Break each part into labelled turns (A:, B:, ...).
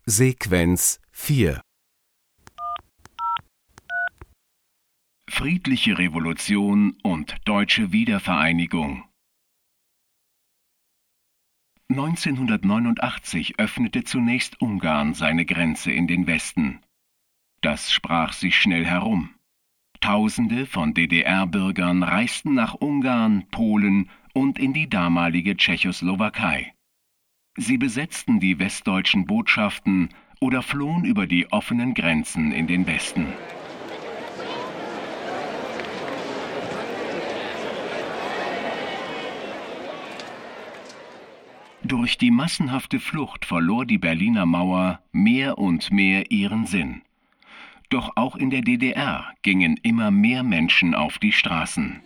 A: Sequenz 4.
B: Friedliche Revolution und deutsche Wiedervereinigung. 1989 öffnete zunächst Ungarn seine Grenze in den Westen. Das sprach sich schnell herum. Tausende von DDR-Bürgern reisten nach Ungarn, Polen und in die damalige Tschechoslowakei. Sie besetzten die westdeutschen Botschaften oder flohen über die offenen Grenzen in den Westen. Durch die massenhafte Flucht verlor die Berliner Mauer mehr und mehr ihren Sinn. Doch auch in der DDR gingen immer mehr Menschen auf die Straßen.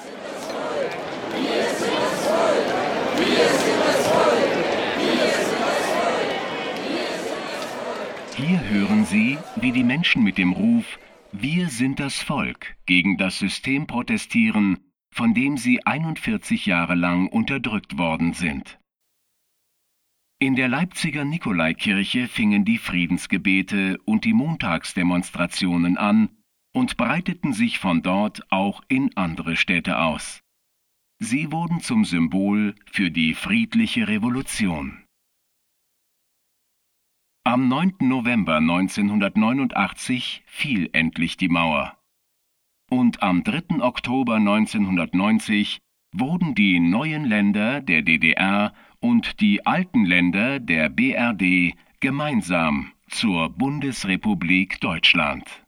B: Hier hören Sie, wie die Menschen mit dem Ruf „Wir sind das Volk" gegen das System protestieren, von dem sie 41 Jahre lang unterdrückt worden sind. In der Leipziger Nikolaikirche fingen die Friedensgebete und die Montagsdemonstrationen an und breiteten sich von dort auch in andere Städte aus. Sie wurden zum Symbol für die friedliche Revolution. Am 9. November 1989 fiel endlich die Mauer. Und am 3. Oktober 1990 wurden die neuen Länder der DDR und die alten Länder der BRD gemeinsam zur Bundesrepublik Deutschland.